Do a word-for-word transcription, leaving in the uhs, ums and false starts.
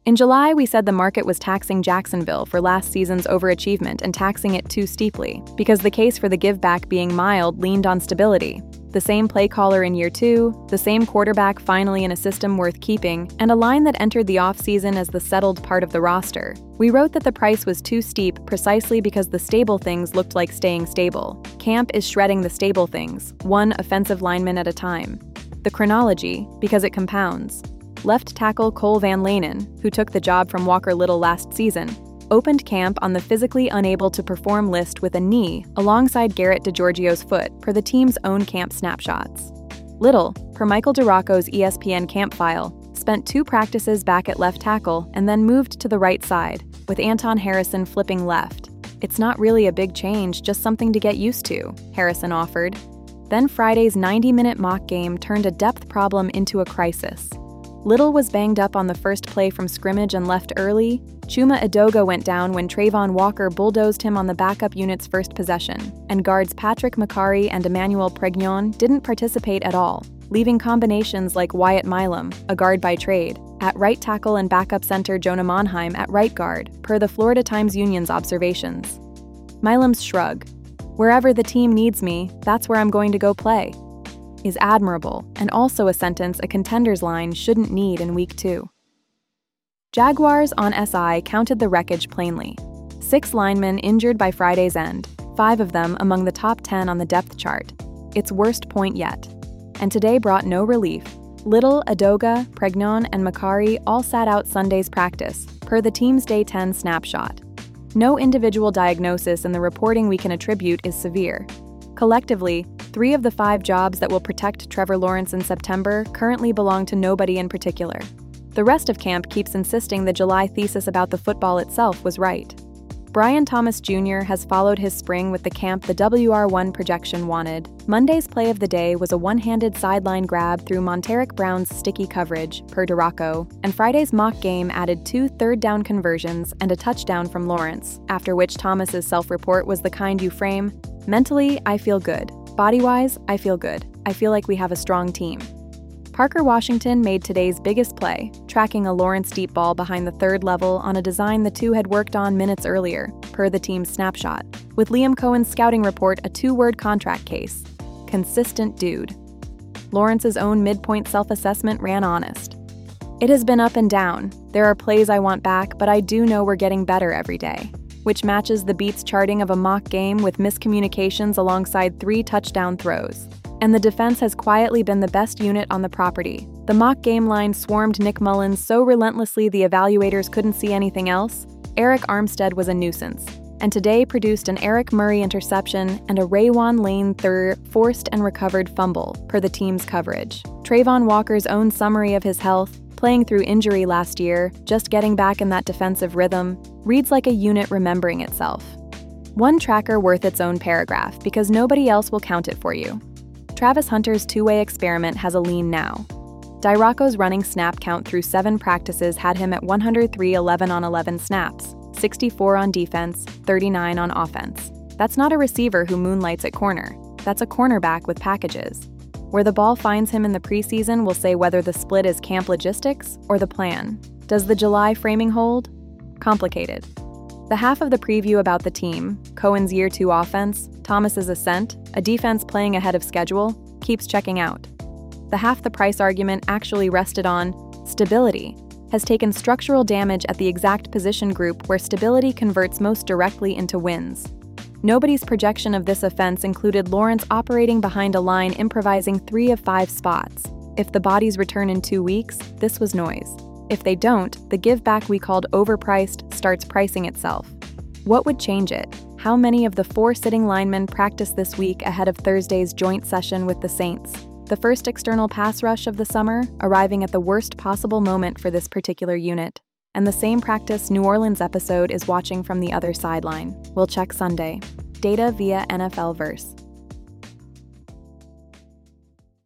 In July, we said the market was taxing Jacksonville for last season's overachievement and taxing it too steeply, because the case for the give-back being mild leaned on stability. The same play caller in year two, the same quarterback finally in a system worth keeping, and a line that entered the offseason as the settled part of the roster. We wrote that the price was too steep precisely because the stable things looked like staying stable. Camp is shredding the stable things, one offensive lineman at a time. The chronology, because it compounds. Left tackle Cole Van Lanen, who took the job from Walker Little last season, opened camp on the physically unable to perform list with a knee alongside Garrett DeGiorgio's foot per the team's own camp snapshots. Little, per Michael DeRocco's E S P N camp file, spent two practices back at left tackle and then moved to the right side, with Anton Harrison flipping left. "It's not really a big change, just something to get used to," Harrison offered. Then Friday's ninety-minute mock game turned a depth problem into a crisis. Little was banged up on the first play from scrimmage and left early. Chuma Edoga went down when Trayvon Walker bulldozed him on the backup unit's first possession, and guards Patrick Macari and Emmanuel Pregnon didn't participate at all, leaving combinations like Wyatt Milam, a guard by trade, at right tackle and backup center Jonah Monheim at right guard, per the Florida Times-Union's observations. Milam's shrug, "Wherever the team needs me, that's where I'm going to go play," is admirable, and also a sentence a contender's line shouldn't need in week two. Jaguars on S I counted the wreckage plainly. Six linemen injured by Friday's end, five of them among the top ten on the depth chart. Its worst point yet. And today brought no relief. Little, Edoga, Pregnon, and Macari all sat out Sunday's practice, per the team's Day ten snapshot. No individual diagnosis in the reporting we can attribute is severe. Collectively, three of the five jobs that will protect Trevor Lawrence in September currently belong to nobody in particular. The rest of camp keeps insisting the July thesis about the football itself was right. Brian Thomas Junior has followed his spring with the camp the W R one projection wanted. Monday's play of the day was a one-handed sideline grab through Monteric Brown's sticky coverage, per DeRocco, and Friday's mock game added two third-down conversions and a touchdown from Lawrence, after which Thomas's self-report was the kind you frame, "Mentally, I feel good. Body-wise, I feel good. I feel like we have a strong team." Parker Washington made today's biggest play, tracking a Lawrence deep ball behind the third level on a design the two had worked on minutes earlier, per the team's snapshot, with Liam Cohen's scouting report a two-word contract case. Consistent dude. Lawrence's own midpoint self-assessment ran honest. "It has been up and down. There are plays I want back, but I do know we're getting better every day," which matches the Beats' charting of a mock game with miscommunications alongside three touchdown throws. And the defense has quietly been the best unit on the property. The mock game line swarmed Nick Mullins so relentlessly the evaluators couldn't see anything else. Eric Armstead was a nuisance, and today produced an Eric Murray interception and a Raywan Lane third forced and recovered fumble, per the team's coverage. Trayvon Walker's own summary of his health, playing through injury last year, just getting back in that defensive rhythm, reads like a unit remembering itself. One tracker worth its own paragraph, because nobody else will count it for you. Travis Hunter's two-way experiment has a lean now. DeRocco's running snap count through seven practices had him at one hundred three eleven on eleven snaps, sixty-four on defense, thirty-nine on offense. That's not a receiver who moonlights at corner. That's a cornerback with packages. Where the ball finds him in the preseason will say whether the split is camp logistics or the plan. Does the July framing hold? Complicated. The half of the preview about the team, Cohen's year two offense, Thomas's ascent, a defense playing ahead of schedule, keeps checking out. The half the price argument actually rested on stability, has taken structural damage at the exact position group where stability converts most directly into wins. Nobody's projection of this offense included Lawrence operating behind a line improvising three of five spots. If the bodies return in two weeks, this was noise. If they don't, the give-back we called overpriced starts pricing itself. What would change it? How many of the four sitting linemen practiced this week ahead of Thursday's joint session with the Saints? The first external pass rush of the summer, arriving at the worst possible moment for this particular unit. And the same practice New Orleans episode is watching from the other sideline. We'll check Sunday. Data via N F L Verse.